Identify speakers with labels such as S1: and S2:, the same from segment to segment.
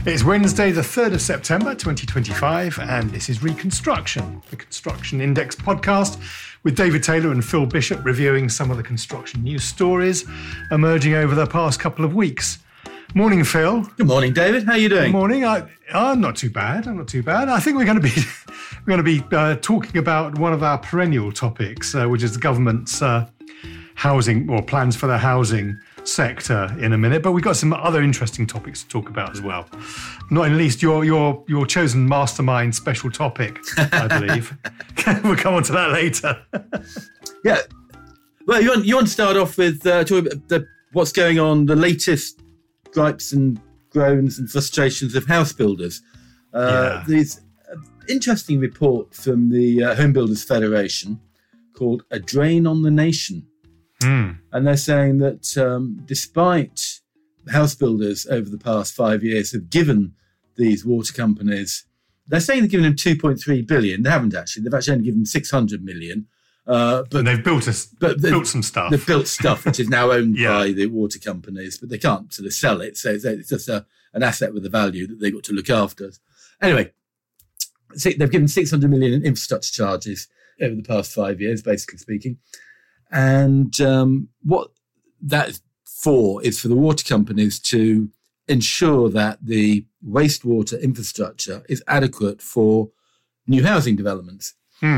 S1: It's Wednesday, the 3rd of September, 2025, and this is Reconstruction, the Construction Index podcast, with David Taylor and Phil Bishop reviewing some of the construction news stories emerging over the past couple of weeks. Morning, Phil.
S2: Good morning, David. How are you doing?
S1: Good morning. I'm not too bad. I think we're going to be talking about one of our perennial topics, which is the government's housing or plans for the housing sector in a minute. But we've got some other interesting topics to talk about as well. Not in least your chosen mastermind special topic, I believe. We'll come on to that later.
S2: Yeah. Well, you want to start off with talking about what's going on, the latest gripes and groans and frustrations of house builders. There's an interesting report from the Home Builders Federation called A Drain on the Nation. And they're saying that despite house builders over the past 5 years have given these water companies, they're saying they've given them 2.3 billion. They haven't actually. They've actually only given them 600 million.
S1: But they've built some stuff.
S2: They've built stuff which is now owned by the water companies, but they can't sort of sell it. So it's just an asset with a value that they've got to look after. Anyway, they've given 600 million in infrastructure charges over the past 5 years, basically speaking. And what that's for is for the water companies to ensure that the wastewater infrastructure is adequate for new housing developments.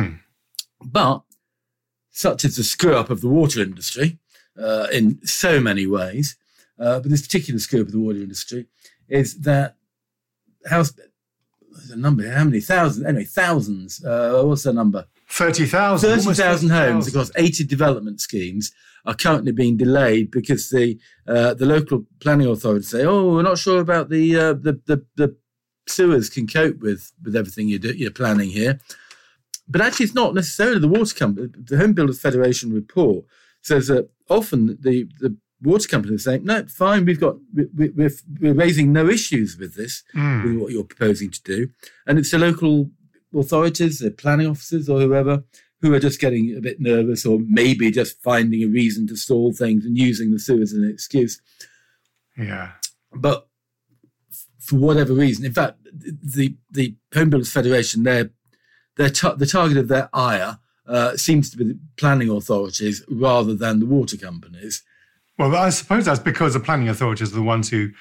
S2: But such is the screw-up of the water industry in so many ways, but this particular screw-up of the water industry is that there's a number, how many thousands? Anyway, thousands. What's the number?
S1: 30,000.
S2: 30,000 homes across 80 development schemes are currently being delayed because the local planning authorities say, we're not sure about the sewers can cope with everything you're planning here. But actually, it's not necessarily the water company. The Home Builders Federation report says that often the water companies are saying, no, fine, we're raising no issues with this, with what you're proposing to do. And it's the local authorities, the planning officers or whoever, who are just getting a bit nervous or maybe just finding a reason to stall things and using the sewers as an excuse.
S1: Yeah.
S2: But for whatever reason, in fact, the Home Builders Federation, the target of their ire seems to be the planning authorities rather than the water companies.
S1: Well, I suppose that's because the planning authorities are the ones who,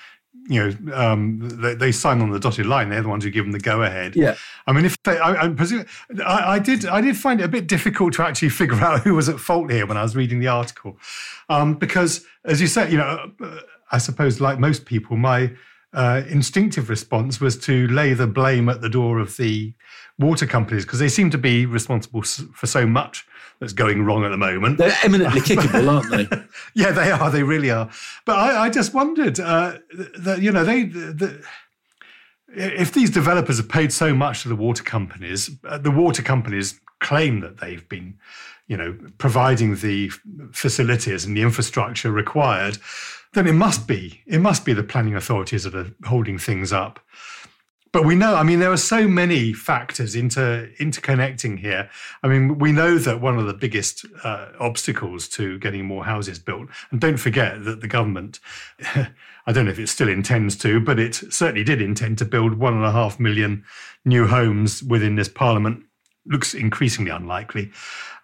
S1: they sign on the dotted line. They're the ones who give them the go-ahead.
S2: Yeah.
S1: I mean, I did find it a bit difficult to actually figure out who was at fault here when I was reading the article, because, as you said, I suppose like most people, my instinctive response was to lay the blame at the door of the water companies because they seem to be responsible for so much that's going wrong at the moment.
S2: They're eminently kickable, aren't they?
S1: Yeah, they are. They really are. But I just wondered if these developers have paid so much to the water companies claim that they've been, providing the facilities and the infrastructure required, then it must be the planning authorities that are holding things up. But we know, there are so many factors interconnecting here. We know that one of the biggest obstacles to getting more houses built, and don't forget that the government, I don't know if it still intends to, but it certainly did intend to build 1.5 million new homes within this parliament. Looks increasingly unlikely.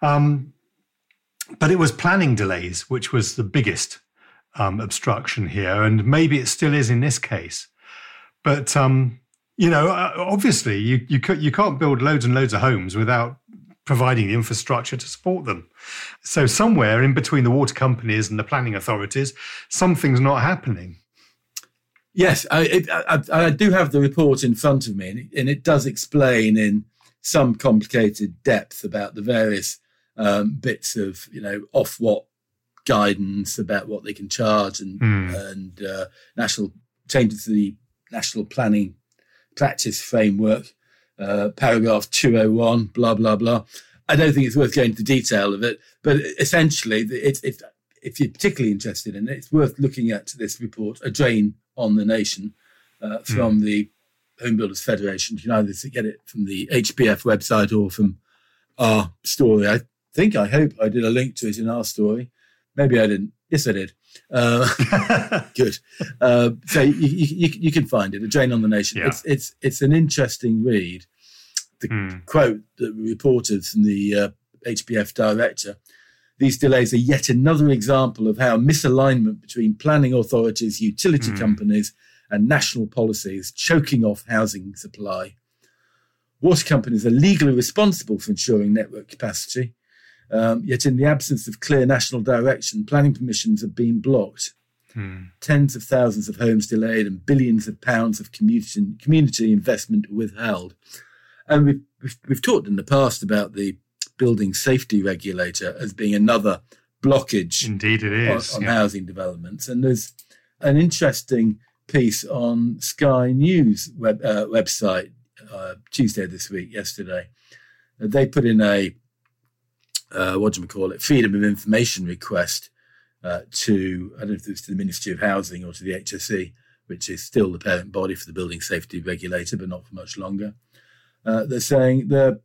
S1: But it was planning delays, which was the biggest obstruction here, and maybe it still is in this case. But obviously you can't build loads and loads of homes without providing the infrastructure to support them. So somewhere in between the water companies and the planning authorities, something's not happening.
S2: Yes, I do have the report in front of me, and it does explain in some complicated depth about the various bits of, Ofwat guidance about what they can charge and national changes to the national planning practice framework, paragraph 201, blah, blah, blah. I don't think it's worth going into the detail of it, but essentially, if you're particularly interested in it, it's worth looking at this report, A Drain on the Nation, from the Home Builders Federation. You can either get it from the HBF website or from our story. I hope I did a link to it in our story. Maybe I didn't. Yes, I did. Good. So you can find it, A Drain on the Nation.
S1: Yeah.
S2: It's an interesting read. The quote that we reported from the HBF director, these delays are yet another example of how misalignment between planning authorities, utility companies and national policy is choking off housing supply. Water companies are legally responsible for ensuring network capacity, yet in the absence of clear national direction, planning permissions have been blocked. Tens of thousands of homes delayed and billions of pounds of community investment withheld. And we've talked in the past about the building safety regulator as being another blockage.
S1: Indeed it is.
S2: On housing developments. And there's an interesting piece on Sky News website Tuesday this week, yesterday. They put in a freedom of information request to, I don't know if it was to the Ministry of Housing or to the HSE, which is still the parent body for the building safety regulator, but not for much longer. They're saying the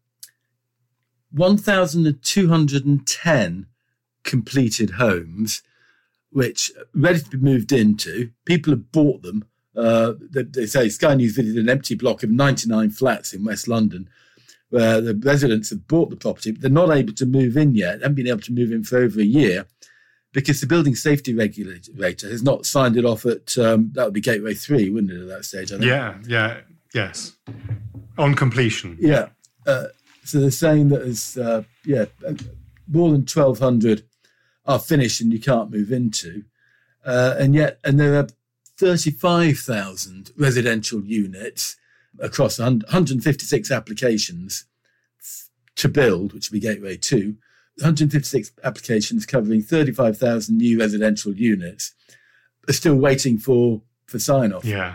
S2: 1,210 completed homes, which ready to be moved into, people have bought them. They say Sky News visited an empty block of 99 flats in West London, where the residents have bought the property, but they're not able to move in yet, haven't been able to move in for over a year, because the building safety regulator has not signed it off at, that would be Gateway 3, wouldn't it, at that stage, I think?
S1: Yes. On completion.
S2: Yeah. So they're saying that there's, more than 1,200 are finished and you can't move into. And there are 35,000 residential units across 156 applications to build, which would be Gateway 2, 156 applications covering 35,000 new residential units are still waiting for sign-off.
S1: Yeah.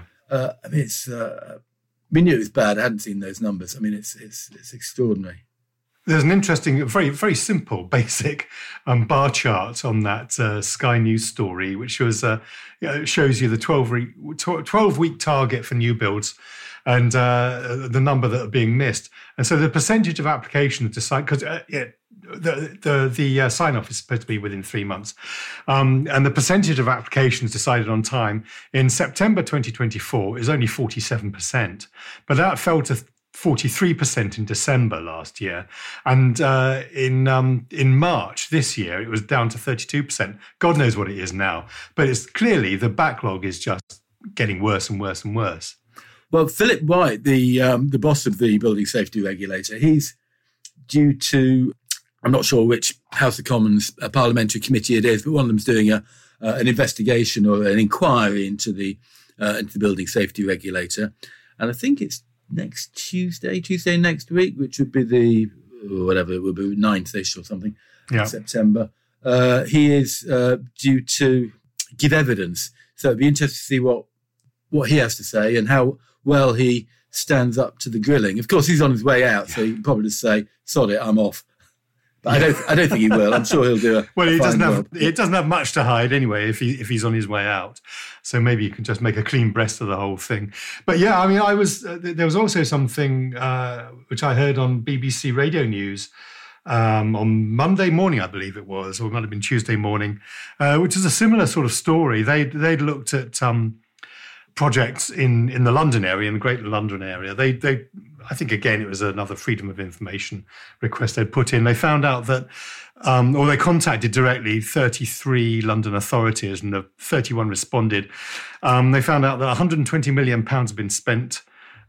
S2: We knew it was bad. I hadn't seen those numbers. I mean, it's extraordinary.
S1: There's an interesting, very, very simple, basic bar chart on that Sky News story, which was shows you the 12-week target for new builds and the number that are being missed. And so the percentage of applications decided, because the sign-off is supposed to be within 3 months, and the percentage of applications decided on time in September 2024 is only 47%, but that fell to 43% in December last year, and in March this year it was down to 32%. God knows what it is now, but it's clearly the backlog is just getting worse and worse and worse.
S2: Well, Philip White, the boss of the building safety regulator, he's due to, I'm not sure which House of Commons parliamentary committee it is, but one of them's doing an investigation or an inquiry into the building safety regulator, and I think it's next Tuesday next week, which would be the, whatever, it would be 9th-ish or something, September. He is due to give evidence. So it'd be interesting to see what he has to say and how well he stands up to the grilling. Of course, he's on his way out, so he can probably just say, sod it, I'm off. But I don't think he will. I'm sure he'll do
S1: it doesn't have much to hide anyway if he's on his way out. So maybe you can just make a clean breast of the whole thing. But yeah, I mean, there was also something which I heard on BBC Radio News on Monday morning, I believe it was, or it might have been Tuesday morning, which is a similar sort of story. They'd looked at projects in the London area, in the Greater London area. They I think, again, it was another freedom of information request they'd put in. They found out that, or they contacted directly 33 London authorities, and 31 responded. They found out that £120 million had been spent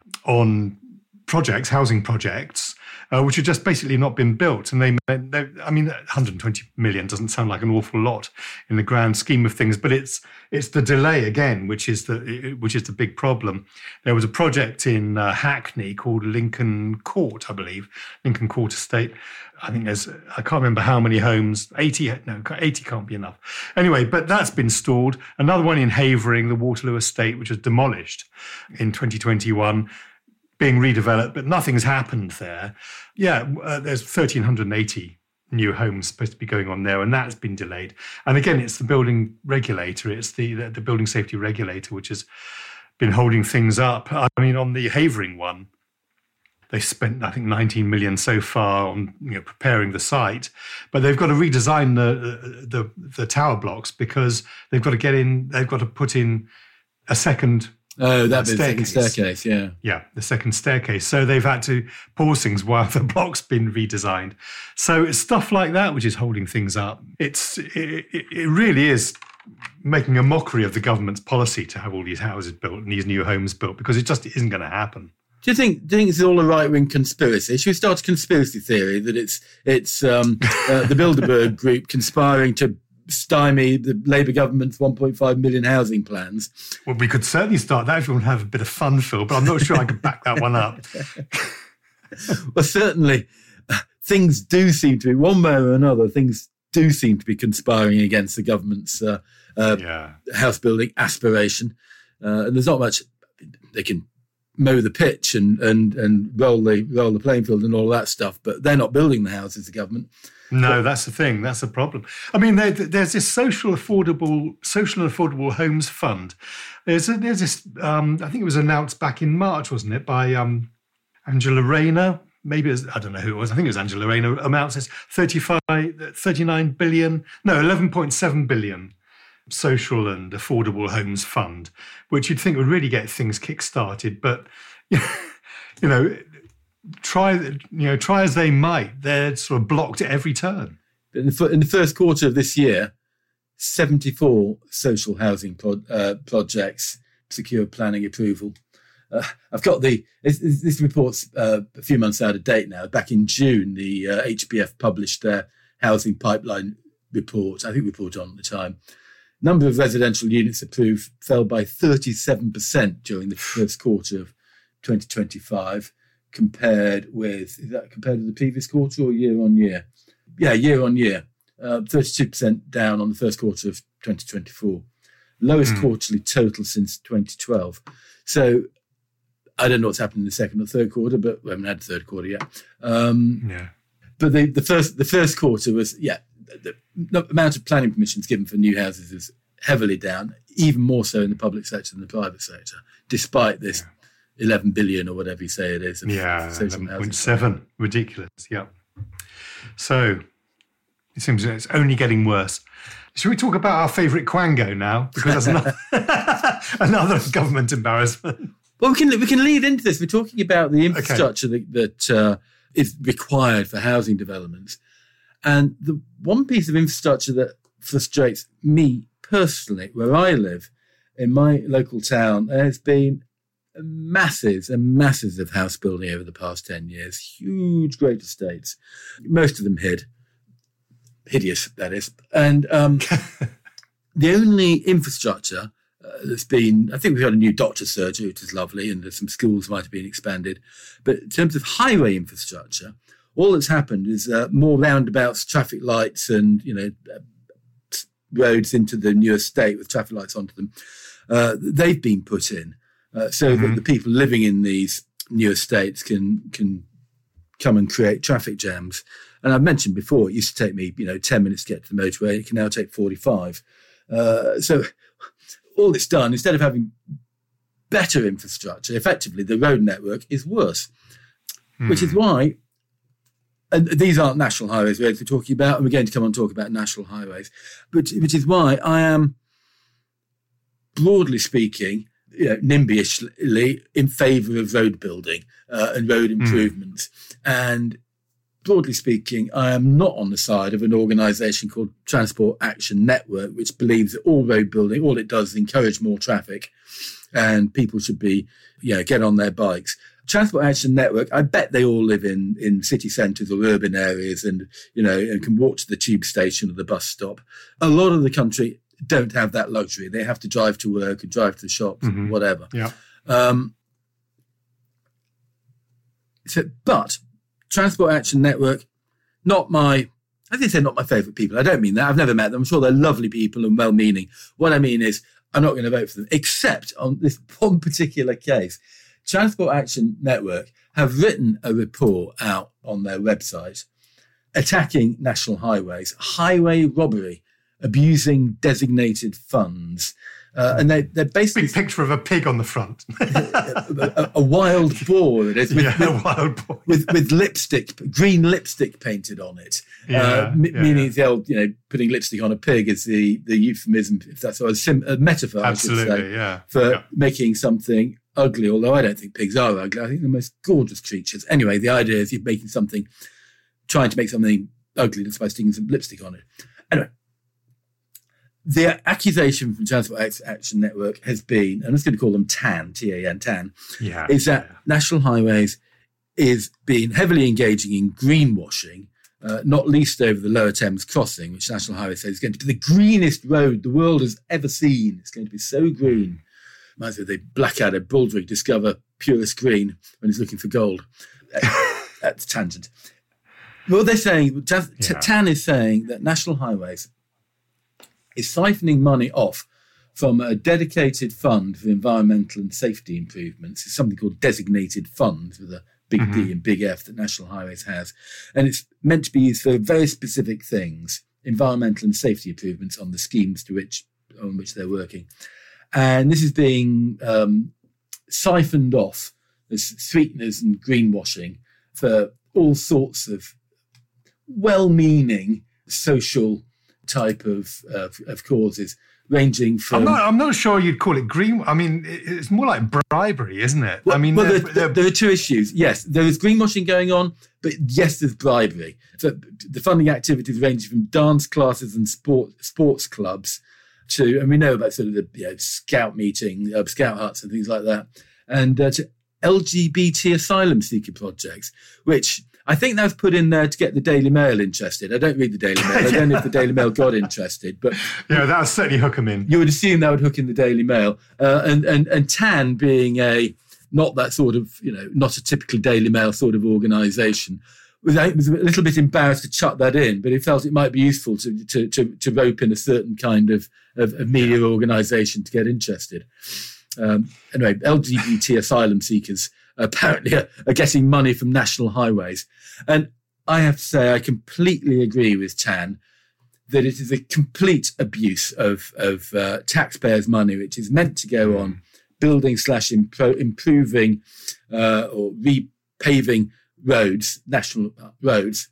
S1: on projects, housing projects, which had just basically not been built. And I mean, 120 million doesn't sound like an awful lot in the grand scheme of things, but it's the delay again, which is the big problem. There was a project in Hackney called Lincoln Court, I believe, Lincoln Court Estate. I think I can't remember how many homes, 80 can't be enough. Anyway, but that's been stalled. Another one in Havering, the Waterloo Estate, which was demolished in 2021, being redeveloped, but nothing's happened there. Yeah, there's 1,380 new homes supposed to be going on there, and that's been delayed. And again, it's the building regulator, it's the building safety regulator, which has been holding things up. I mean, on the Havering one, They spent, I think, 19 million so far on preparing the site, but they've got to redesign the tower blocks because they've got to put in a second.
S2: Oh, that second staircase, yeah.
S1: Yeah, the second staircase. So they've had to pause things while the block's been redesigned. So it's stuff like that which is holding things up. It really is making a mockery of the government's policy to have all these houses built and these new homes built, because it just isn't going to happen.
S2: Do you think it's all a right-wing conspiracy? Should we start a conspiracy theory that it's the Bilderberg group conspiring to stymie the Labour government's 1.5 million housing plans?
S1: Well, we could certainly start that if we want to have a bit of fun, Phil, but I'm not sure I could back that one up.
S2: Well, certainly things do seem to be, one way or another, things do seem to be conspiring against the government's house building aspiration. And there's not much they can mow the pitch and roll the playing field and all that stuff, but they're not building the houses, the government.
S1: No, that's the thing. That's the problem. I mean, there's this social and affordable homes fund. There's this. I think it was announced back in March, wasn't it, by Angela Rayner? Maybe I don't know who it was. I think it was Angela Rayner. Amount says 39 billion. No, 11.7 billion. Social and affordable homes fund, which you'd think would really get things kick-started, but try as they might, they're sort of blocked at every turn.
S2: In the first quarter of this year, 74 social housing projects secured planning approval. I've got this report's a few months out of date now. Back in June, the HBF published their housing pipeline report. I think we reported on at the time. Number of residential units approved fell by 37% during the first quarter of 2025, compared to the previous quarter or year on year? Yeah, year on year. 32% down on the first quarter of 2024. Lowest quarterly total since 2012. So I don't know what's happened in the second or third quarter, but we haven't had the third quarter yet. But the first quarter was, the amount of planning permissions given for new houses is heavily down, even more so in the public sector than the private sector, despite this 11 billion or whatever you say it is.
S1: 11.7, ridiculous, yeah. So it seems it's only getting worse. Should we talk about our favourite Quango now? Because that's another government embarrassment.
S2: Well, we can lead into this. We're talking about the infrastructure that is required for housing developments. And the one piece of infrastructure that frustrates me personally, where I live, in my local town, there has been masses and masses of house building over the past 10 years, huge, great estates, most of them hideous, that is. And the only infrastructure that's been, I think we've got a new doctor's surgery, which is lovely, and some schools might have been expanded. But in terms of highway infrastructure, all that's happened is more roundabouts, traffic lights, and roads into the new estate with traffic lights onto them. They've been put in so that the people living in these new estates can come and create traffic jams. And I've mentioned before, it used to take me 10 minutes to get to the motorway. It can now take 45. So all it's done, instead of having better infrastructure, effectively the road network is worse, which is why. And these aren't national highways we're talking about, and we're going to come on and talk about national highways, which is why I am, broadly speaking, NIMBYishly in favour of road building and road improvements. And broadly speaking, I am not on the side of an organisation called Transport Action Network, which believes that all road building, all it does is encourage more traffic, and people should be, get on their bikes. Transport Action Network, I bet they all live in city centres or urban areas and can walk to the tube station or the bus stop. A lot of the country don't have that luxury. They have to drive to work and drive to the shops and whatever.
S1: Yeah.
S2: But Transport Action Network, not my favourite people. I don't mean that. I've never met them. I'm sure they're lovely people and well-meaning. What I mean is I'm not going to vote for them, except on this one particular case. Transport Action Network have written a report out on their website attacking national highways, highway robbery, abusing designated funds, And they're basically
S1: big picture of a pig on the front,
S2: a wild boar. It is
S1: a wild boar
S2: with green lipstick painted on it. Meaning the old, putting lipstick on a pig is the euphemism, if that's a metaphor,
S1: absolutely,
S2: I should say, for making something ugly. Although I don't think pigs are ugly. I think they're the most gorgeous creatures. Anyway, the idea is you're trying to make something ugly just by sticking some lipstick on it. Anyway. The accusation from Transport Action Network has been, and I'm just going to call them TAN, T-A-N, TAN, is that National Highways is being heavily engaging in greenwashing, not least over the Lower Thames crossing, which National Highways says is going to be the greenest road the world has ever seen. It's going to be so green. Reminds me of the Blackadder Baldrick discover purest green when he's looking for gold. That's a tangent. What they're saying, TAN is saying that National Highways is siphoning money off from a dedicated fund for environmental and safety improvements. It's something called designated funds with a big D and big F that National Highways has. And it's meant to be used for very specific things, environmental and safety improvements on the schemes on which they're working. And this is being siphoned off as sweeteners and greenwashing for all sorts of well-meaning social type of causes, ranging from...
S1: I'm not sure you'd call it green. I mean, it's more like bribery, isn't it?
S2: Well, there are two issues. Yes, there is greenwashing going on, but yes, there's bribery. So the funding activities ranging from dance classes and sports clubs to, and we know about sort of the scout meeting, scout huts and things like that, and to LGBT asylum seeker projects, which I think that was put in there to get the Daily Mail interested. I don't read the Daily Mail. I don't know if the Daily Mail got interested, but
S1: that would certainly hook them in.
S2: You would assume that would hook in the Daily Mail, and TAN being not that sort of not a typical Daily Mail sort of organisation, was a little bit embarrassed to chuck that in, but it felt it might be useful to rope in a certain kind of media organisation to get interested. Anyway, LGBT asylum seekers apparently are getting money from National Highways. And I have to say, I completely agree with TAN that it is a complete abuse of taxpayers' money, which is meant to go on building / improving or repaving roads, national roads.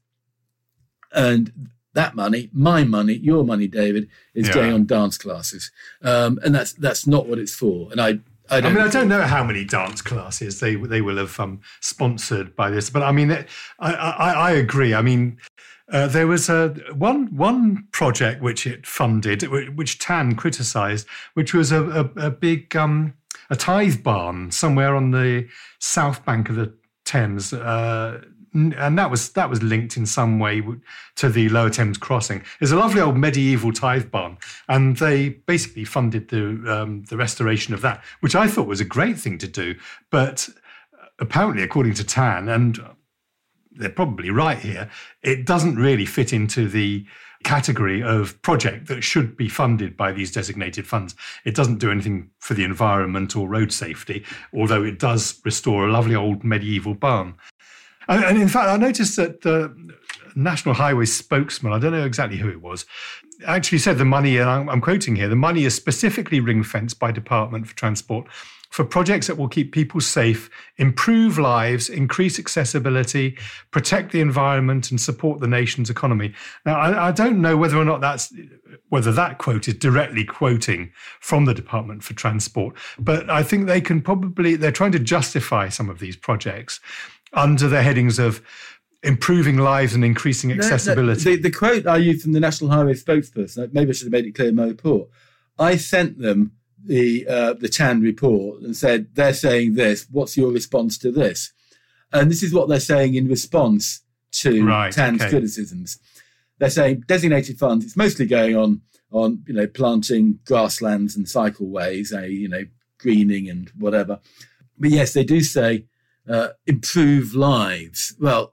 S2: And that money, my money, your money, David, is going on dance classes. And that's not what it's for. And I don't know
S1: how many dance classes they will have sponsored by this, but I mean, I agree. I mean, there was one project which it funded, which TAN criticised, which was a big a tithe barn somewhere on the south bank of the Thames. And that was linked in some way to the Lower Thames crossing. It's a lovely old medieval tithe barn, and they basically funded the restoration of that, which I thought was a great thing to do. But apparently, according to TAN, and they're probably right here, it doesn't really fit into the category of project that should be funded by these designated funds. It doesn't do anything for the environment or road safety, although it does restore a lovely old medieval barn. And in fact, I noticed that the National Highways spokesman, I don't know exactly who it was, actually said the money, and I'm quoting here, the money is specifically ring-fenced by Department for Transport for projects that will keep people safe, improve lives, increase accessibility, protect the environment, and support the nation's economy. Now, I don't know whether or not whether that quote is directly quoting from the Department for Transport, but I think they're trying to justify some of these projects under the headings of improving lives and increasing accessibility.
S2: The quote I used from the National Highway spokesperson, maybe I should have made it clear in my report, I sent them the TAN report and said, they're saying this, what's your response to this? And this is what they're saying in response to TAN's criticisms. They're saying designated funds, it's mostly going on planting grasslands and cycleways, greening and whatever. But yes, they do say improve lives. Well,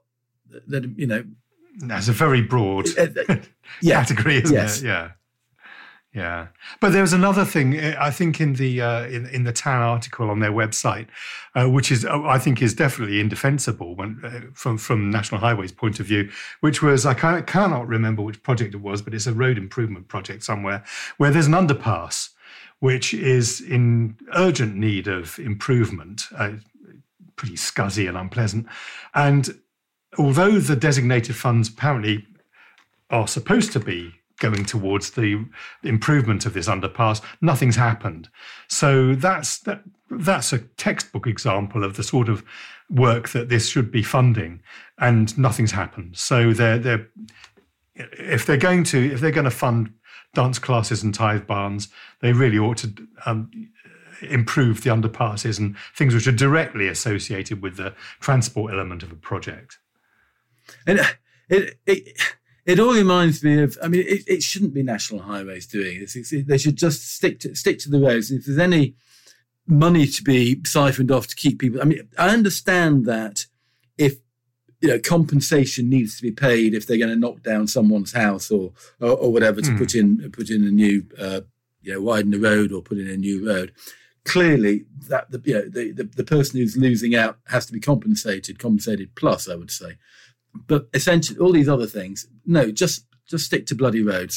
S1: that's a very broad category, isn't it? Yeah. But there was another thing, I think, in the TAN article on their website, which I think is definitely indefensible from National Highways' point of view, which was, I cannot remember which project it was, but it's a road improvement project somewhere, where there's an underpass which is in urgent need of improvement, pretty scuzzy and unpleasant. And although the designated funds apparently are supposed to be going towards the improvement of this underpass, nothing's happened. So that's a textbook example of the sort of work that this should be funding, and nothing's happened. So if they're going to fund dance classes and tithe barns, they really ought to improve the underpasses and things which are directly associated with the transport element of a project.
S2: And it all reminds me of, I mean, it shouldn't be National Highways doing this. They should just stick to the roads. If there's any money to be siphoned off to keep people, I mean, I understand that if, compensation needs to be paid if they're going to knock down someone's house or whatever to put in a new, widen the road or put in a new road. Clearly, that the person who's losing out has to be compensated plus, I would say. But essentially, all these other things, no, just stick to bloody roads.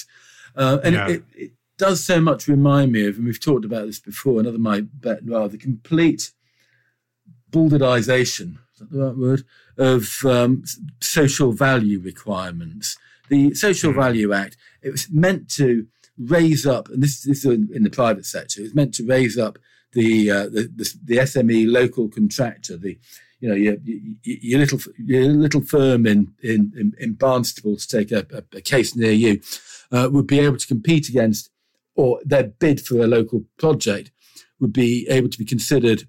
S2: It does so much remind me of, and we've talked about this before, another my bet, rather, complete balderization, is that the right word, of social value requirements. The Social Value Act, it was meant to raise up, and this is in the private sector, it was meant to raise up the SME local contractor, your little firm in Barnstaple, to take a case near you, would be able to compete against, or their bid for a local project would be able to be considered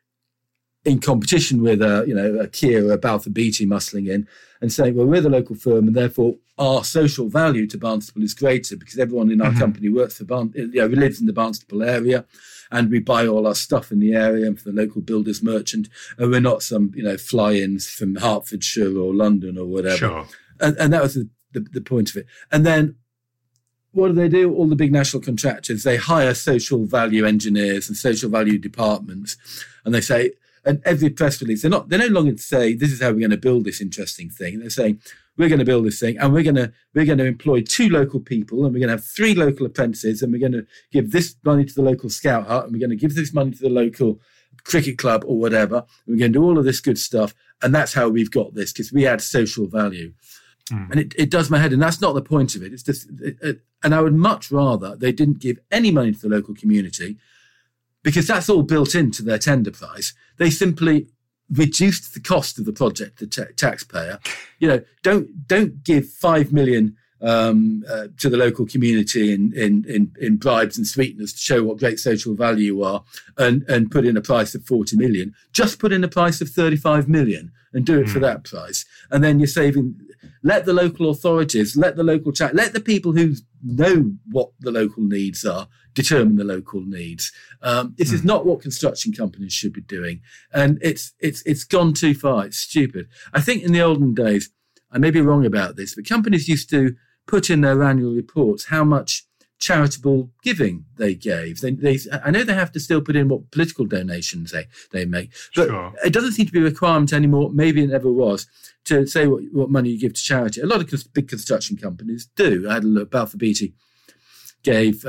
S2: in competition with a Kia or a Balfour Beatty muscling in and saying, well, we're the local firm and therefore our social value to Barnstaple is greater because everyone in our company works for lives in the Barnstaple area, and we buy all our stuff in the area and for the local builder's merchant, and we're not some fly-ins from Hertfordshire or London or whatever.
S1: Sure.
S2: And that was the point of it. And then what do? All the big national contractors, they hire social value engineers and social value departments, and they say, and every press release, they're no longer to say, this is how we're going to build this interesting thing. They're saying, we're going to build this thing and we're going to employ 2 local people and we're going to have 3 local apprentices and we're going to give this money to the local scout hut and we're going to give this money to the local cricket club or whatever. And we're going to do all of this good stuff. And that's how we've got this, because we add social value. And it does my head. And that's not the point of it. It's just, and I would much rather they didn't give any money to the local community, because that's all built into their tender price. They simply reduced the cost of the project to the taxpayer. Don't give 5 million to the local community in bribes and sweeteners to show what great social value you are, and put in a price of 40 million. Just put in a price of 35 million and do it for that price. And then you're saving. Let the local authorities, let the people who know what the local needs are determine the local needs. This is not what construction companies should be doing, and it's gone too far. It's stupid. I think in the olden days, I may be wrong about this, but companies used to put in their annual reports how much charitable giving they gave. I know they have to still put in what political donations they make, but It doesn't seem to be a requirement anymore. Maybe it never was, to say what money you give to charity. A lot of big construction companies do. I had a look. Balfour Beatty gave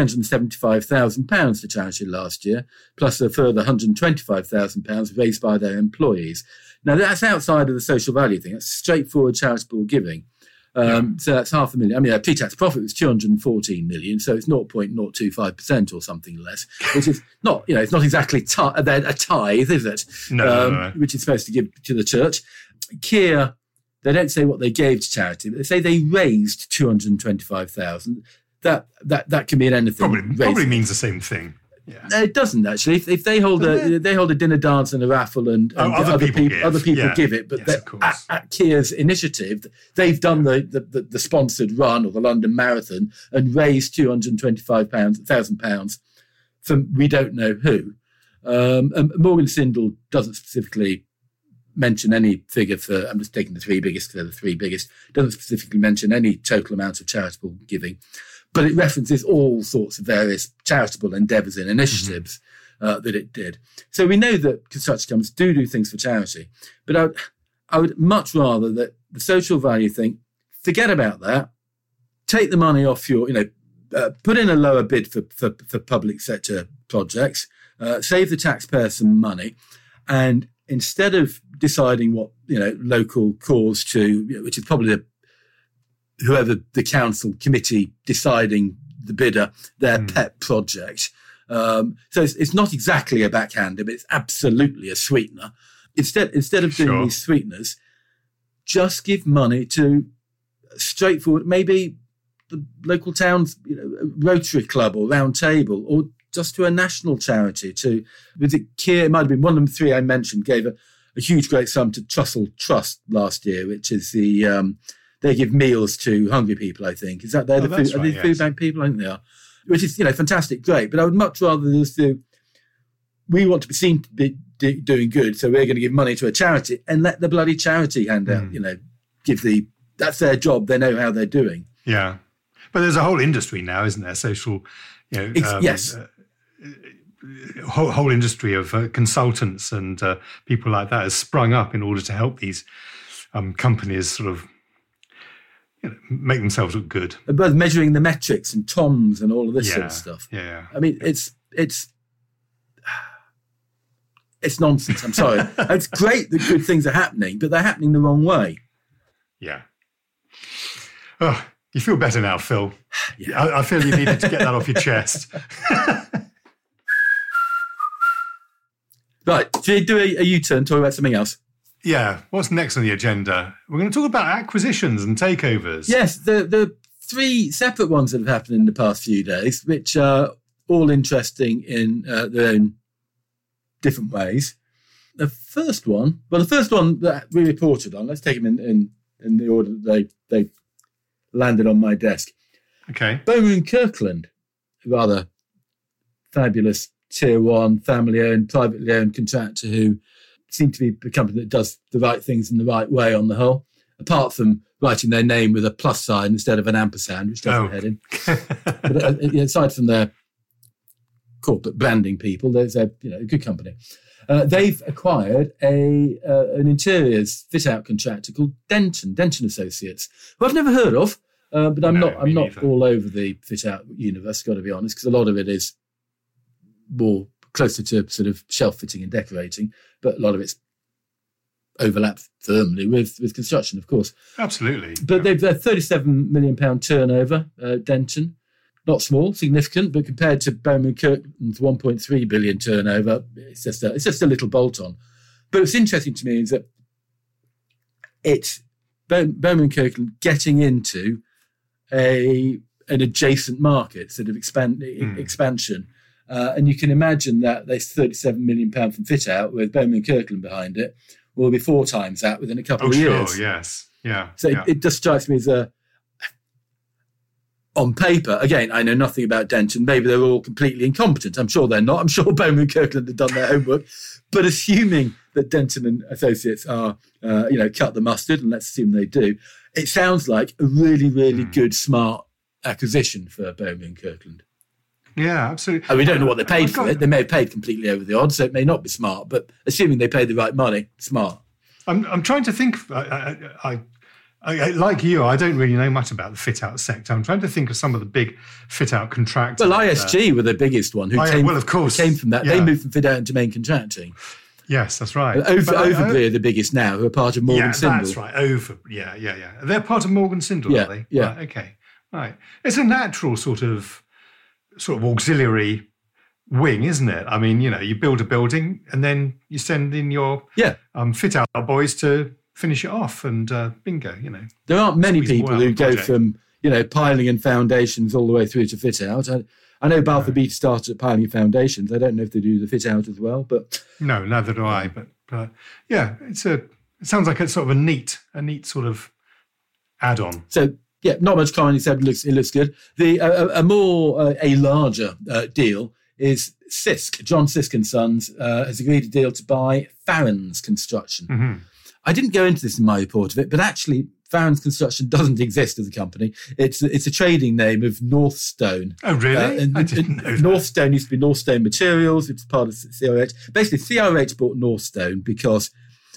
S2: £375,000 to charity last year, plus a further £125,000 raised by their employees. Now, that's outside of the social value thing. That's straightforward charitable giving. So that's £500,000. I mean, their pre-tax profit was 214 million, so it's 0.025% or something less, which is not, it's not exactly a tithe, is it?
S1: No.
S2: Which is supposed to give to the church. Kia, they don't say what they gave to charity, but they say they raised 225,000. That can mean anything.
S1: Probably means the same thing. Yeah.
S2: No, it doesn't actually. If they hold a dinner dance and a raffle and other people give it, but yes, at Kia's initiative, they've done the sponsored run or the London Marathon and raised £225,000 from we don't know who. Morgan Sindall doesn't specifically mention any figure for. I'm just taking the 3 biggest because they're the 3 biggest. Doesn't specifically mention any total amount of charitable giving. But it references all sorts of various charitable endeavours and initiatives that it did. So we know that construction companies do things for charity. But I would much rather that the social value thing, forget about that. Take the money off your, put in a lower bid for public sector projects, save the taxpayer some money, and instead of deciding what local cause to, which is probably whoever the council committee deciding the bidder, their pet project. So it's not exactly a backhander, but it's absolutely a sweetener. Instead of doing these sweeteners, just give money to straightforward, maybe the local town's Rotary Club or Round Table, or just to a national charity. It might have been one of the three I mentioned, gave a huge, great sum to Trussell Trust last year, which is they give meals to hungry people, I think. Is that they're the food bank people? I think they are. Which is, fantastic, great. But I would much rather just we want to be seen to be doing good, so we're going to give money to a charity and let the bloody charity hand out, that's their job. They know how they're doing.
S1: Yeah. But there's a whole industry now, isn't there? Social,
S2: yes.
S1: Whole industry of consultants and people like that has sprung up in order to help these companies sort of make themselves look good.
S2: Both measuring the metrics and TOMs and all of this sort of stuff.
S1: Yeah.
S2: I mean, it's nonsense. I'm sorry. It's great that good things are happening, but they're happening the wrong way.
S1: Yeah. Oh, you feel better now, Phil. Yeah. I feel you needed to get that off your chest.
S2: Right. Should we do a U-turn, talk about something else?
S1: Yeah. What's next on the agenda? We're going to talk about acquisitions and takeovers.
S2: Yes, the three separate ones that have happened in the past few days, which are all interesting in their own different ways. The first one that we reported on, let's take them in the order that they landed on my desk.
S1: Okay.
S2: Bowman & Kirkland, rather fabulous tier one, family-owned, privately owned contractor who seem to be a company that does the right things in the right way on the whole, apart from writing their name with a plus sign instead of an ampersand, which doesn't head in. But aside from their corporate branding people, there's a good company. They've acquired an interiors fit-out contractor called Denton Associates, who I've never heard of, but I'm not all over the fit-out universe, got to be honest, because a lot of it is more closer to sort of shelf fitting and decorating, but a lot of it's overlaps firmly with construction, of course.
S1: Absolutely.
S2: But they've £37 million turnover, Denton. Not small, significant, but compared to Bowman & Kirkland's 1.3 billion turnover, it's just a little bolt-on. But what's interesting to me is that it's Bowman & Kirkland getting into an adjacent market, sort of expansion. And you can imagine that there's £37 million from fit out with Bowman & Kirkland behind it will be 4 times that within a couple of years.
S1: Sure, yes. Yeah.
S2: So it just strikes me as on paper, again, I know nothing about Denton. Maybe they're all completely incompetent. I'm sure they're not. I'm sure Bowman & Kirkland have done their homework. But assuming that Denton and Associates are, cut the mustard, and let's assume they do, it sounds like a really, really good, smart acquisition for Bowman & Kirkland.
S1: Yeah, absolutely.
S2: And we don't know what they paid for it. They may have paid completely over the odds, so it may not be smart. But assuming they paid the right money, smart.
S1: I'm trying to think. I like you, I don't really know much about the fit-out sector. I'm trying to think of some of the big fit-out contractors.
S2: Well, ISG were the biggest one who came from that. Yeah. They moved from fit-out into main contracting.
S1: Yes, that's right.
S2: Overbury are the biggest now, who are part of Morgan Sindall.
S1: Yeah, that's right. Yeah. They're part of Morgan Sindall, are they?
S2: Yeah.
S1: Right, okay. Right. It's a natural sort of auxiliary wing, isn't it? I mean, you build a building and then you send in your fit-out boys to finish it off and bingo,
S2: There aren't many people who go from, piling and foundations all the way through to fit out. I know Balfour Beatty started at piling and foundations. I don't know if they do the fit out as well, but... No,
S1: neither do I. But it sounds like it's sort of a neat sort of add-on.
S2: So, not much comment except it looks good. A larger deal is Sisk. John Sisk and Sons has agreed a deal to buy Farrens Construction. Mm-hmm. I didn't go into this in my report of it, but actually Farrens Construction doesn't exist as a company. It's a trading name of Northstone.
S1: Oh, really? I didn't know that.
S2: Northstone used to be Northstone Materials, which is part of CRH. Basically, CRH bought Northstone because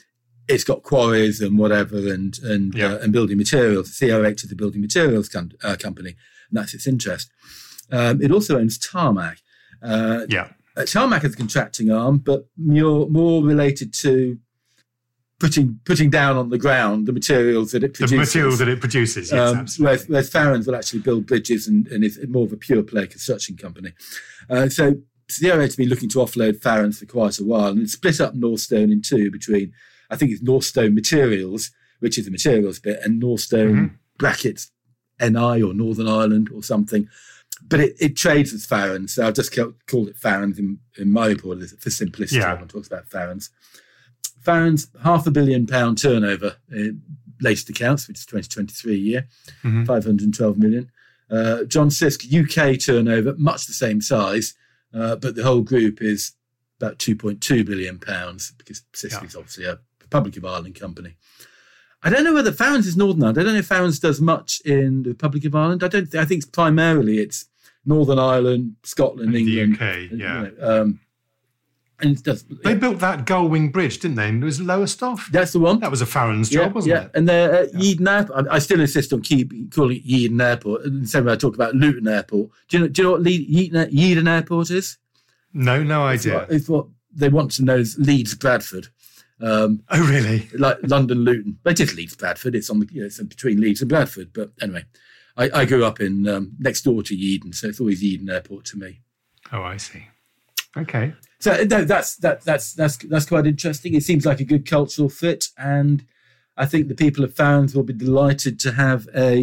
S2: it's got quarries and whatever and building materials. CRH is the building materials company, and that's its interest. It also owns Tarmac. Tarmac is a contracting arm, but more related to putting down on the ground the materials that it produces.
S1: The materials that it produces, yes, absolutely.
S2: Whereas Farrens will actually build bridges and is more of a pure play construction company. So CRH has been looking to offload Farrens for quite a while, and it's split up Northstone in two between, I think it's Northstone Materials, which is the materials bit, and Northstone brackets NI or Northern Ireland or something. But it trades as Farrens, so I've just called it Farrens in my report for simplicity. Everyone talks about Farrens. Farrens, £500 million turnover in latest accounts, which is 2023 year, 512 million. John Sisk, UK turnover, much the same size, but the whole group is about £2.2 billion because Sisk is obviously a Republic of Ireland company. I don't know whether Farrens is Northern Ireland. I don't know if Farrens does much in the Republic of Ireland. I think primarily it's Northern Ireland, Scotland, and England.
S1: The UK,
S2: and it does,
S1: they built that Gullwing Bridge, didn't they? And it was Lowestoft.
S2: That's the one.
S1: That was a Farrens job, wasn't it?
S2: And they're at Yeadon Airport. I still insist on calling it Yeadon Airport. The same way I talk about Luton Airport. Do you know what Yeadon Airport is?
S1: No idea.
S2: It's what they want to know is Leeds Bradford.
S1: Oh, really?
S2: Like London Luton. They did Leeds Bradford. It's on the it's between Leeds and Bradford. But anyway, I grew up in next door to Yeadon, so it's always Yeadon Airport to me.
S1: Oh, I see. Okay.
S2: So that's quite interesting. It seems like a good cultural fit, and I think the people of Farrens will be delighted to have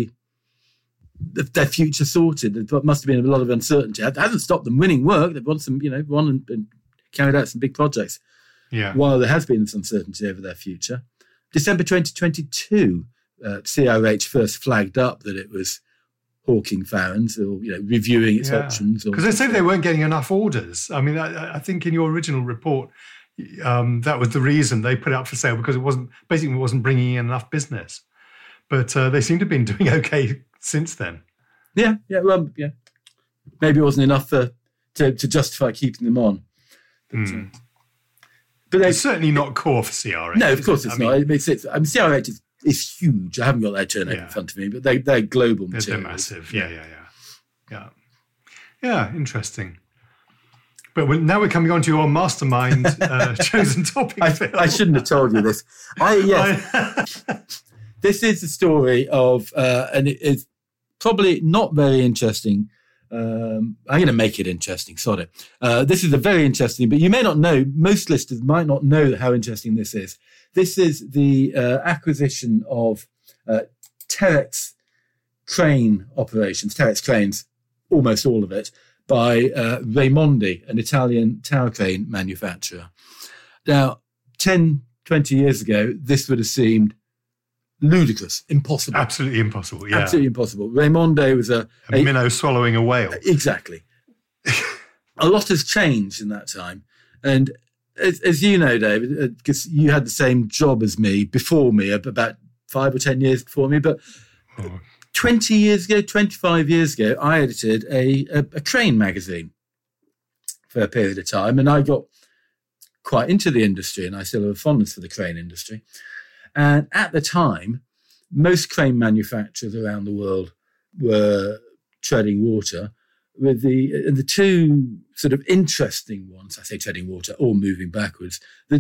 S2: their future sorted. There must have been a lot of uncertainty. It hasn't stopped them winning work. They've won some, won and carried out some big projects.
S1: Yeah.
S2: While there has been this uncertainty over their future, December 2022, CRH first flagged up that it was hawking Farrens or reviewing its options.
S1: Because they said they weren't getting enough orders. I mean, I think in your original report, that was the reason they put it up for sale, because it wasn't bringing in enough business. But they seem to have been doing okay since then.
S2: Yeah. Maybe it wasn't enough to justify keeping them on. But
S1: it's certainly not core for CRH.
S2: No, of course it's not. CRH is huge. I haven't got their turnover in front of me, but they're global materials.
S1: They're massive. Yeah, interesting. But now we're coming on to your mastermind chosen topic.
S2: I shouldn't have told you this. This is the story of, and it is probably not very interesting. I'm going to make it interesting. Sorry. This is a very interesting, but you may not know, most listeners might not know how interesting this is. This is the acquisition of Terex crane operations, Terex cranes, almost all of it, by Raimondi, an Italian tower crane manufacturer. Now, 10, 20 years ago, this would have seemed ludicrous, impossible.
S1: Absolutely impossible, yeah.
S2: Absolutely impossible. Raimondi was a
S1: minnow swallowing a whale.
S2: Exactly. A lot has changed in that time. And as you know, David, because you had the same job as me before me, about 5 or 10 years before me, but 20 years ago, 25 years ago, I edited a crane magazine for a period of time, and I got quite into the industry, and I still have a fondness for the crane industry. And at the time, most crane manufacturers around the world were treading water, with the two sort of interesting ones, I say treading water or moving backwards.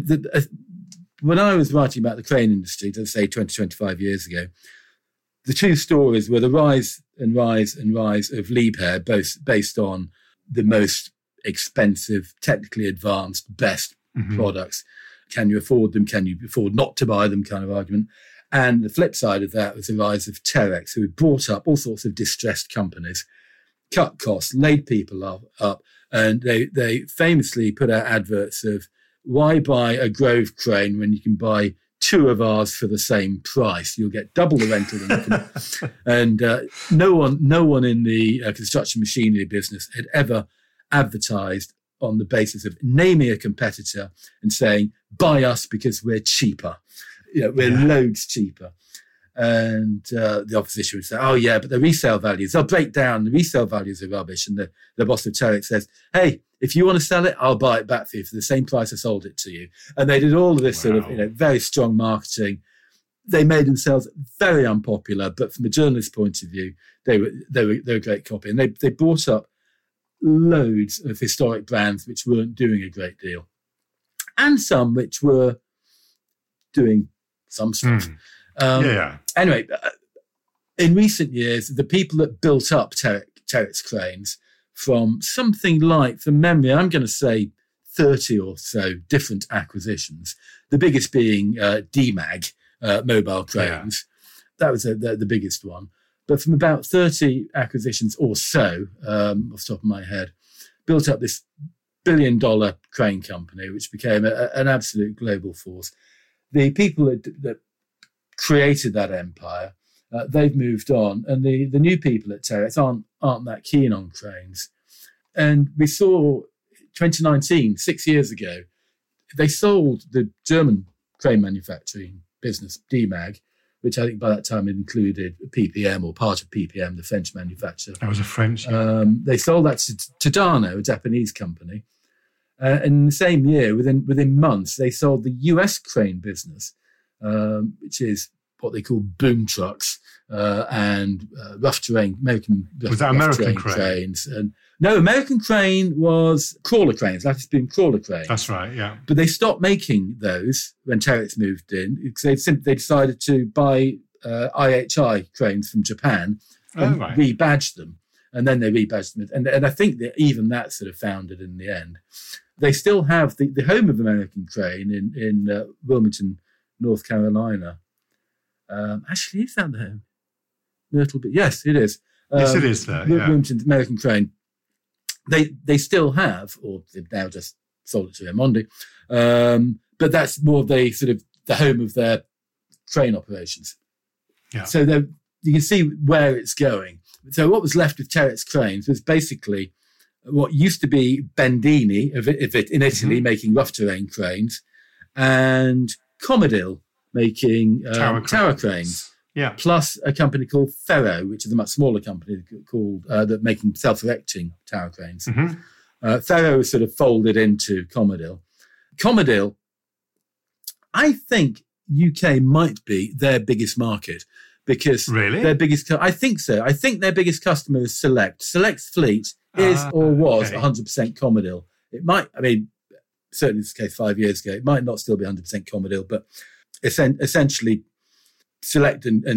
S2: When I was writing about the crane industry, let's say 20, 25 years ago, the two stories were the rise of Liebherr, both based on the most expensive, technically advanced, best products. Can you afford them? Can you afford not to buy them? Kind of argument. And the flip side of that was the rise of Terex, who had brought up all sorts of distressed companies, cut costs, laid people up, and they famously put out adverts of, why buy a Grove crane when you can buy two of ours for the same price? You'll get double the rental income. And no one in the construction machinery business had ever advertised on the basis of naming a competitor and saying, buy us because we're cheaper. We're loads cheaper. And the opposition would say, oh, yeah, but the resale values, they'll break down. The resale values are rubbish. And the boss of Terex says, hey, if you want to sell it, I'll buy it back for you for the same price I sold it to you. And they did all of this sort of, very strong marketing. They made themselves very unpopular, but from a journalist's point of view, they were a great copy. And they brought up loads of historic brands which weren't doing a great deal, and some which were doing some stuff. Anyway, in recent years, the people that built up Terex Cranes from something like, from memory, I'm going to say 30 or so different acquisitions, the biggest being DMAG, Mobile Cranes. That was the biggest one. But from about 30 acquisitions or so, off the top of my head, built up this billion-dollar crane company, which became an absolute global force. The people that created that empire, they've moved on, and the new people at Terex aren't that keen on cranes. And we saw 2019, 6 years ago, they sold the German crane manufacturing business, DMAG, which I think by that time it included PPM or part of PPM, the French manufacturer.
S1: That was a French.
S2: They sold that to Tadano, a Japanese company. And in the same year, within months, they sold the US crane business, which is what they call boom trucks and rough terrain, American cranes. And no, American crane was crawler cranes, lattice beam crawler cranes.
S1: That's right, yeah.
S2: But they stopped making those when Terex moved in because they decided to buy IHI cranes from Japan and rebadge them. And then they rebadged them. And I think that even that sort of foundered in the end. They still have the home of American crane in Wilmington, North Carolina. Actually, is that the home? Myrtle Beach. Yes, it is.
S1: Yes, it is there.
S2: Wilmington American crane. They still have, or they've now just sold it to Raimondi. But that's more the sort of the home of their crane operations.
S1: Yeah.
S2: So you can see where it's going. So what was left with Terex Cranes was basically what used to be Bendini in Italy, making rough terrain cranes, and Comodil making tower cranes.
S1: Yeah.
S2: Plus a company called Ferro, which is a much smaller company called that making self-erecting tower cranes. Ferro was sort of folded into Comodil. Comodil, I think UK might be their biggest market because their biggest. I think so. I think their biggest customer is Select. Select's fleet is or was 100% Comodil. It might. I mean, certainly this is the case 5 years ago. It might not still be 100% Comodil, but essentially. Select and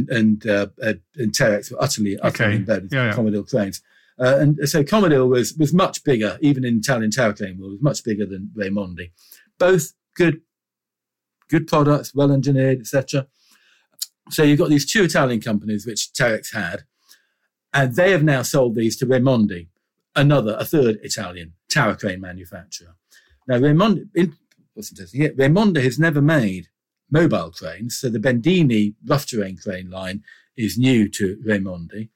S2: Terex were utterly embedded in Comodil cranes. And so Comodil was much bigger, even in Italian tower crane world, was much bigger than Raimondi. Both good products, well engineered, etc. So you've got these two Italian companies which Terex had, and they have now sold these to Raimondi, a third Italian tower crane manufacturer. Now Raimondi, what's interesting here, Raimondi has never made mobile cranes, so the Bendini rough terrain crane line is new to Raimondi,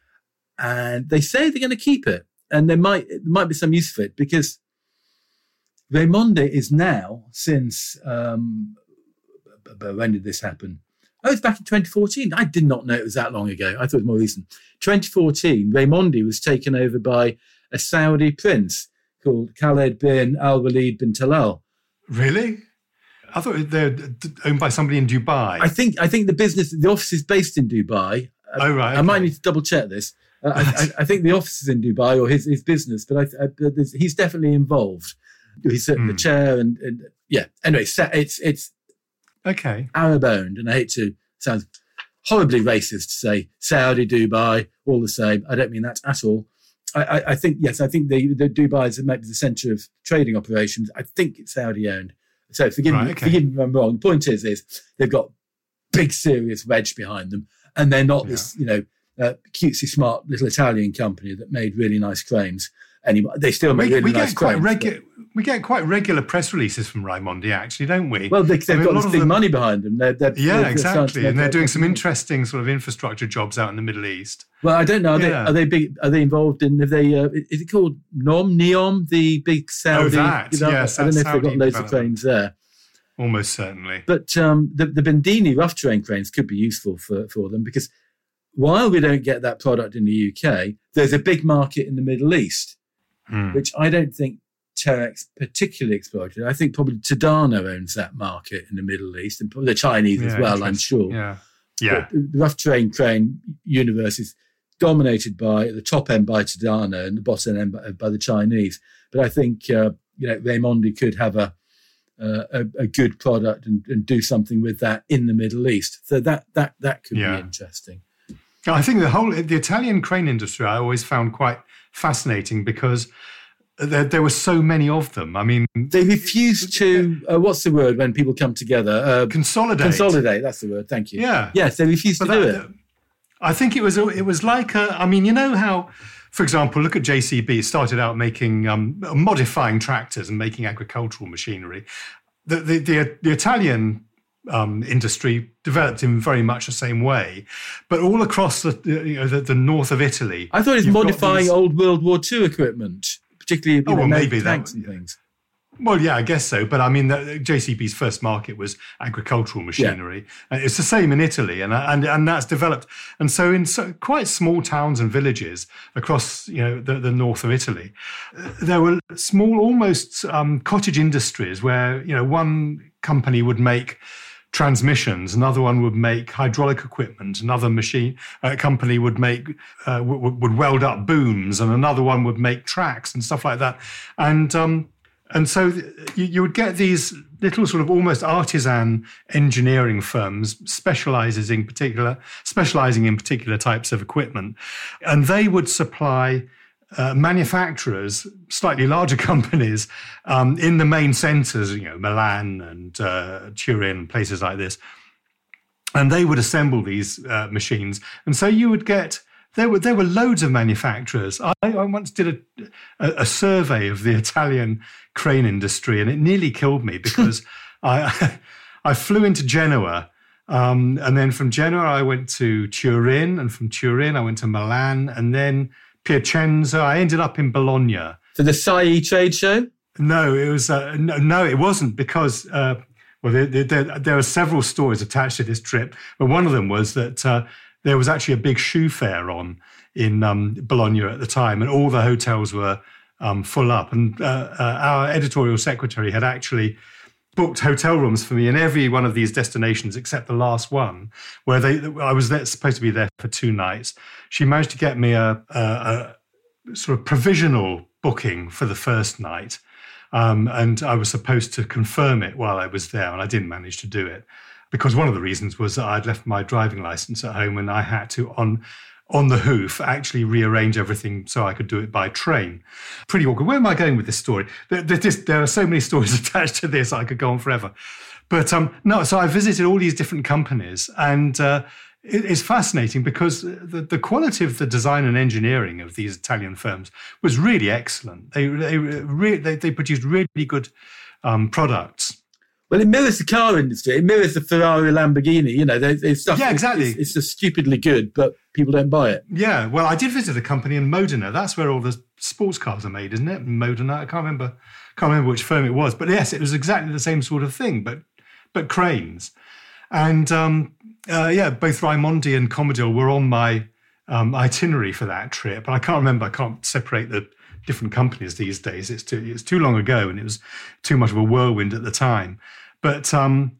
S2: and they say they're going to keep it, and there might be some use for it because Raimondi is now since when did this happen? Oh, it's back in 2014. I did not know it was that long ago. I thought it was more recent. 2014, Raimondi was taken over by a Saudi prince called Khaled bin Al-Walid bin Talal.
S1: Really? I thought they're owned by somebody in Dubai.
S2: I think the office is based in Dubai.
S1: Oh, right. Okay.
S2: I might need to double check this. I think the office is in Dubai or his business, but he's definitely involved. He's certainly the chair and yeah. Anyway, it's
S1: okay.
S2: Arab owned, and I hate to sound horribly racist to say Saudi, Dubai, all the same. I don't mean that at all. I think the Dubai is maybe the centre of trading operations. I think it's Saudi owned. So forgive me if I'm wrong. The point is they've got big, serious wedge behind them, and they're not this, cutesy, smart little Italian company that made really nice cranes. Anyway, they still make really nice cranes.
S1: We get quite regular press releases from Raimondi, actually, don't we?
S2: Well, they've got this big money behind them.
S1: Exactly, and they're doing some interesting sort of infrastructure jobs out in the Middle East.
S2: Well, I don't know. Are they big? Are they involved in? Have they? Is it called NEOM, the big Saudi?
S1: Yes.
S2: I don't know if they've got loads of cranes there.
S1: Almost certainly.
S2: But the Bendini rough terrain cranes could be useful for them, because while we don't get that product in the UK, there's a big market in the Middle East, which I don't think Terex particularly exploited. I think probably Tadano owns that market in the Middle East, and probably the Chinese as well, I'm sure.
S1: Yeah.
S2: But the rough terrain crane universe is dominated by the top end by Tadano and the bottom end by the Chinese. But I think Raimondi could have a good product and do something with that in the Middle East. So that could be interesting.
S1: I think the Italian crane industry I always found quite fascinating, because there were so many of them. I mean,
S2: they refused to. What's the word when people come together?
S1: Consolidate.
S2: Consolidate. That's the word. Thank you.
S1: Yeah.
S2: Yes, they refused to do it.
S1: I think it was like you know how, for example, look at JCB started out making modifying tractors and making agricultural machinery. The Italian industry developed in very much the same way, but all across the north of Italy.
S2: I thought it was modifying old World War II equipment, particularly
S1: maybe
S2: tanks and things.
S1: Well, yeah, I guess so. But I mean, JCB's first market was agricultural machinery. Yeah. It's the same in Italy, and that's developed. And so in quite small towns and villages across the north of Italy, there were small, almost cottage industries where one company would make transmissions, another one would make hydraulic equipment, another company would make would weld up booms, and another one would make tracks and stuff like that. And so you would get these little sort of almost artisan engineering firms specializing in particular types of equipment, and they would supply manufacturers, slightly larger companies, in the main centres, Milan and Turin, places like this, and they would assemble these machines. And so you would get. There were loads of manufacturers. I once did a survey of the Italian crane industry, and it nearly killed me, because I flew into Genoa, and then from Genoa I went to Turin, and from Turin I went to Milan, and then Piacenza. I ended up in Bologna.
S2: For the SAI trade show?
S1: No, it was no, it wasn't, because there are several stories attached to this trip, but one of them was that. There was actually a big shoe fair on in Bologna at the time, and all the hotels were full up. And our editorial secretary had actually booked hotel rooms for me in every one of these destinations except the last one, where I was supposed to be there for 2 nights. She managed to get me a sort of provisional booking for the first night, and I was supposed to confirm it while I was there, and I didn't manage to do it. Because one of the reasons was that I'd left my driving license at home, and I had to, on the hoof, actually rearrange everything so I could do it by train. Pretty awkward. Where am I going with this story? There are so many stories attached to this, I could go on forever. But no, so I visited all these different companies, and it's fascinating because the quality of the design and engineering of these Italian firms was really excellent. They produced really good products.
S2: Well, it mirrors the car industry. It mirrors the Ferrari, Lamborghini. There's stuff.
S1: Yeah, exactly.
S2: It's just stupidly good, but people don't buy it.
S1: Yeah. Well, I did visit a company in Modena. That's where all the sports cars are made, isn't it? Modena. I can't remember which firm it was, but yes, it was exactly the same sort of thing, but cranes. And both Raimondi and Commodore were on my itinerary for that trip. And I can't remember. I can't separate the different companies these days. It's too long ago, and it was too much of a whirlwind at the time. But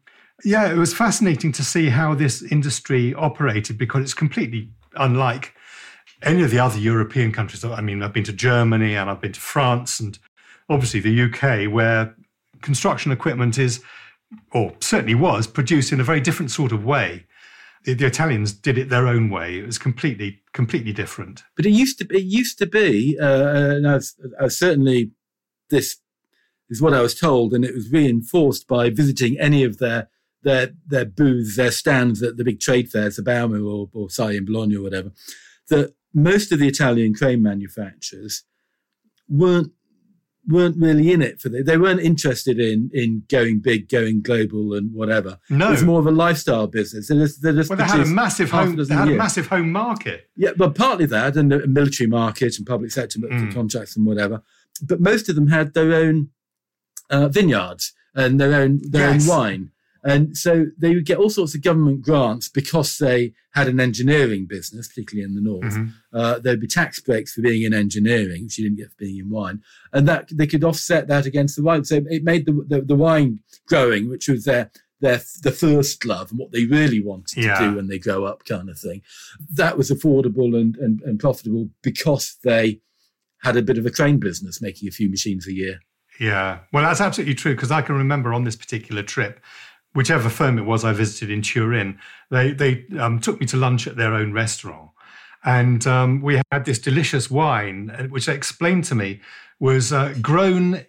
S1: it was fascinating to see how this industry operated, because it's completely unlike any of the other European countries. I mean, I've been to Germany and I've been to France and obviously the UK, where construction equipment is, or certainly was, produced in a very different sort of way. The Italians did it their own way. It was completely different.
S2: But it used to be, and certainly this is what I was told, and it was reinforced by visiting any of their booths, their stands at the big trade fairs, the Bauma or SAI in Bologna or whatever, that most of the Italian crane manufacturers weren't really in it they weren't interested in going big, going global, and whatever.
S1: No,
S2: it was more of a lifestyle business. They
S1: had a massive home market.
S2: Yeah, but partly that, and a military market and public sector contracts and whatever. But most of them had their own vineyards, and their own wine. And so they would get all sorts of government grants because they had an engineering business, particularly in the north. There'd be tax breaks for being in engineering, which you didn't get for being in wine. And that they could offset that against the wine. So it made the wine growing, which was the first love and what they really wanted to do when they grow up kind of thing. That was affordable and profitable because they had a bit of a crane business, making a few machines a year.
S1: Yeah, well, that's absolutely true, because I can remember on this particular trip, whichever firm it was I visited in Turin, they took me to lunch at their own restaurant. And we had this delicious wine, which they explained to me was grown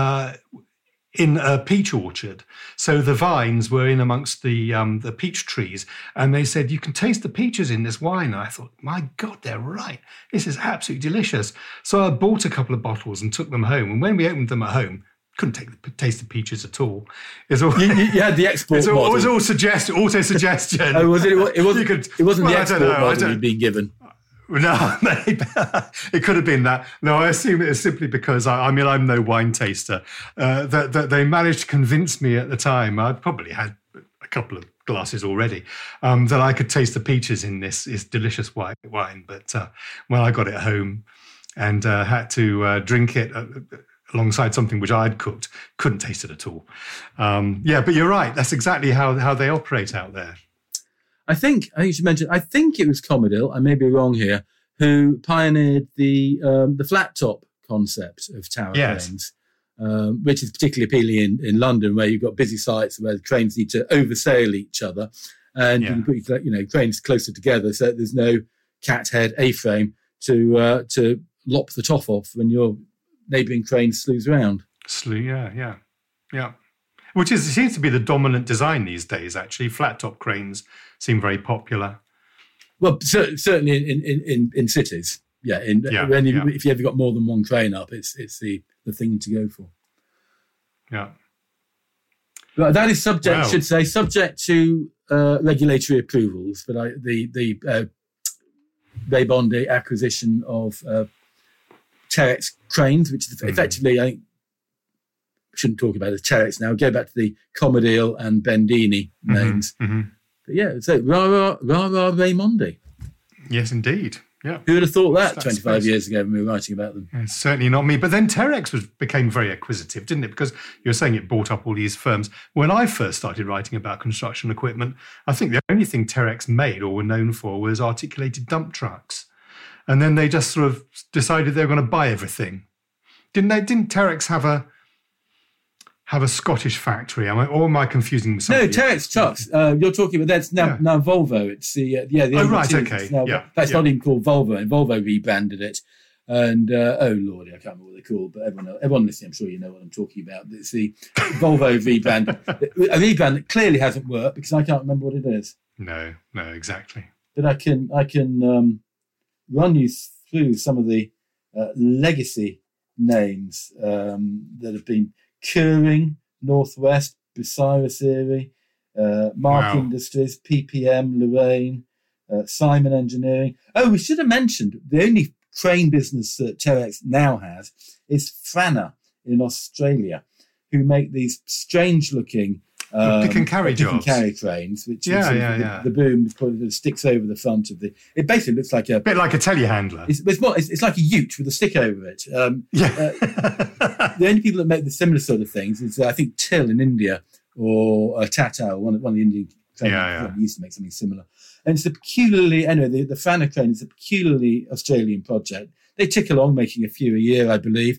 S1: in a peach orchard. So the vines were in amongst the peach trees. And they said, you can taste the peaches in this wine. And I thought, my God, they're right. This is absolutely delicious. So I bought a couple of bottles and took them home. And when we opened them at home, couldn't taste the peaches at all.
S2: You had the export model.
S1: It was all auto-suggestion.
S2: Oh, was it? It wasn't the export model you'd been given.
S1: No, it could have been that. No, I assume it was simply because, I'm no wine taster, that they managed to convince me at the time, I'd probably had a couple of glasses already, that I could taste the peaches in this delicious white wine. But when I got it home and had to drink it alongside something which I'd cooked, couldn't taste it at all. But you're right. That's exactly how they operate out there.
S2: I think you should mention, I think it was Commodore, I may be wrong here, who pioneered the flat top concept of tower cranes, which is particularly appealing in London, where you've got busy sites where the trains need to oversail each other, and you can put cranes closer together so that there's no cat head A-frame to lop the top off when your neighbouring crane slews around.
S1: Yeah. Which seems to be the dominant design these days, actually. Flat top cranes seem very popular.
S2: Well, certainly in cities. If you ever got more than one crane up, it's the thing to go for.
S1: Yeah.
S2: But that is subject to regulatory approvals. But the Ray Bondi acquisition of Terex cranes, which is effectively, I think, shouldn't talk about it as Terex now. Go back to the Commodore and Bendini names. But so rah Raimondi.
S1: Yes, indeed. Yeah.
S2: Who would have thought that 25 years ago when we were writing about them?
S1: Yeah, certainly not me. But then Terex became very acquisitive, didn't it? Because you were saying it bought up all these firms. When I first started writing about construction equipment, I think the only thing Terex made or were known for was articulated dump trucks. And then they just sort of decided they were going to buy everything. Didn't they? Didn't Terex have a Scottish factory? Am I confusing with something?
S2: No, Terex trucks. You're talking about that's now Volvo. It's the
S1: oh right, okay.
S2: That's not even called Volvo, and Volvo rebranded it. And oh lordy, I can't remember what they're called, but everyone listening, I'm sure you know what I'm talking about. It's the Volvo rebrand, a rebrand that clearly hasn't worked because I can't remember what it is.
S1: No, exactly.
S2: But I can run you through some of the legacy names that have been. Curing, Northwest, Bucyrus Erie, Mark Industries, PPM, Lorraine, Simon Engineering. Oh, we should have mentioned the only crane business that Terex now has is Franna in Australia, who make these strange-looking
S1: pick and carry
S2: cranes, which is the boom that sticks over the front of the. It basically looks like a
S1: bit like a telehandler.
S2: It's like a ute with a stick over it. The only people that make the similar sort of things is I think Till in India or Tata, one of the Indian cranes used to make something similar. And it's a peculiarly the Franna crane is a peculiarly Australian project. They tick along, making a few a year, I believe.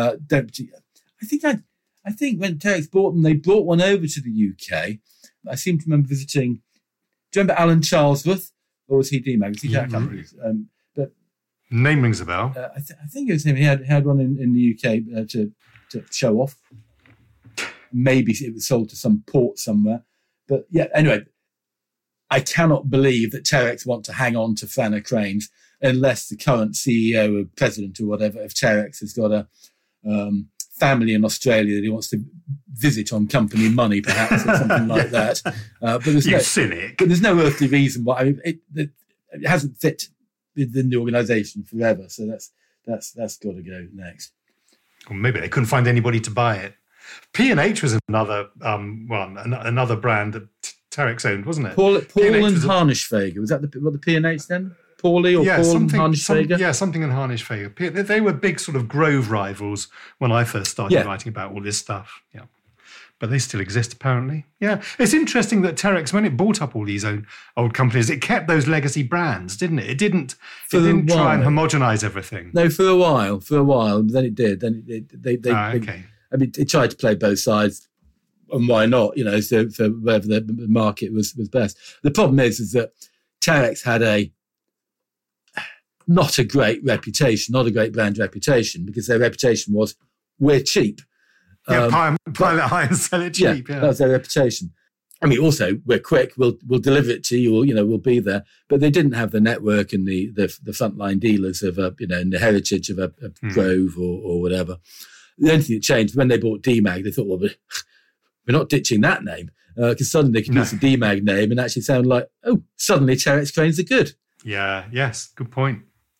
S2: I think when Terex bought them, they brought one over to the UK. I seem to remember visiting. Do you remember Alan Charlesworth, or was he DMAG? I can't remember. But
S1: name rings a bell.
S2: I think it was him. He had one in the UK to show off. Maybe it was sold to some port somewhere. But anyway, I cannot believe that Terex want to hang on to Franna cranes unless the current CEO or president or whatever of Terex has got a family in Australia that he wants to visit on company money, perhaps, or something like that. But there's
S1: cynic.
S2: But there's no earthly reason why. It hasn't fit within the organisation forever, so that's got to go next.
S1: Or maybe they couldn't find anybody to buy it. P&H was another another brand that Terex owned, wasn't it?
S2: Paul and Harnischfeger. Was that what the P&H then? Paulie or Paul and Harnischfeger?
S1: Something in Harnischfeger. They were big sort of Grove rivals when I first started writing about all this stuff. Yeah. But they still exist, apparently. Yeah. It's interesting that Terex, when it bought up all these old companies, it kept those legacy brands, didn't it? It didn't try and homogenize everything.
S2: No, for a while. Then it did. Then okay. I mean, it tried to play both sides, and why not? So for wherever the market was best. The problem is that Terex had not a great reputation, not a great brand reputation, because their reputation was, we're cheap.
S1: Pilot high and sell it cheap. Yeah,
S2: that was their reputation. I mean, also, we're quick. We'll deliver it to you. We'll be there. But they didn't have the network and the frontline dealers of and the heritage of a Grove or whatever. The only thing that changed when they bought DMAG, they thought, well, we're not ditching that name, because suddenly they could use the DMAG name and actually sound like, suddenly Terex cranes are good.
S1: Yeah. Yes. Good point.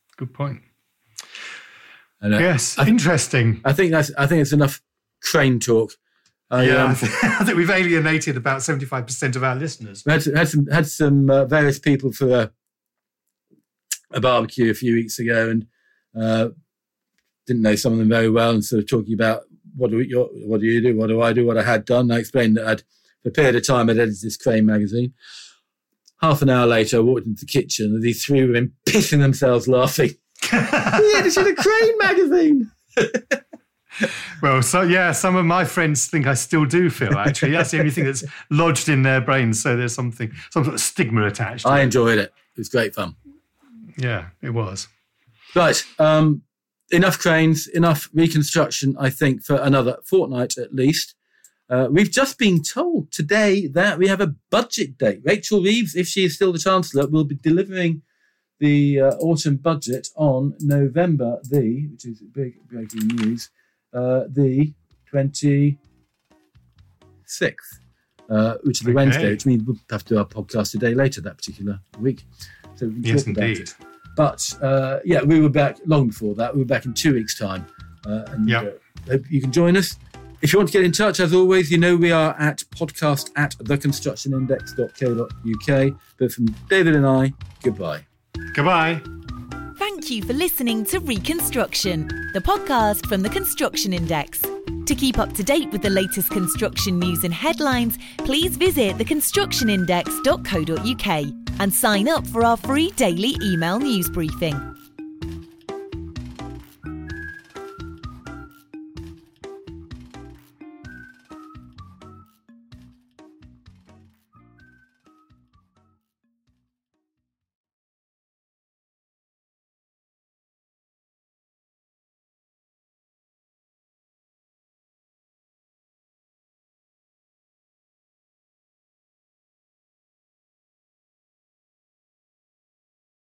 S2: And,
S1: yes. Interesting.
S2: I think it's enough crane talk.
S1: I think we've alienated about 75% of our listeners.
S2: We had some various people for a barbecue a few weeks ago, and didn't know some of them very well, and sort of talking about what do you do, what do I do, what I had done. I explained that for a period of time I'd edited this crane magazine. Half an hour later, I walked into the kitchen, and these three women pissing themselves laughing. We edited a crane magazine.
S1: Well, some of my friends think I still do, Phil, actually. That's the only thing that's lodged in their brains. So there's some sort of stigma attached to it.
S2: I enjoyed it. It was great fun.
S1: Yeah, it was.
S2: Right. Enough cranes, enough reconstruction, I think, for another fortnight at least. We've just been told today that we have a budget date. Rachel Reeves, if she is still the Chancellor, will be delivering the autumn budget on November which is big breaking news, the 26th, which is the Wednesday, which means we'll have to do our podcast a day later that particular week. So we can talk about it. But we were back long before that. We were back in 2 weeks' time. Hope you can join us. If you want to get in touch, as always, we are at podcast@theconstructionindex.co.uk. But from David and I, goodbye.
S1: Goodbye.
S3: Thank you for listening to Reconstruction, the podcast from the Construction Index. To keep up to date with the latest construction news and headlines, please visit theconstructionindex.co.uk and sign up for our free daily email news briefing.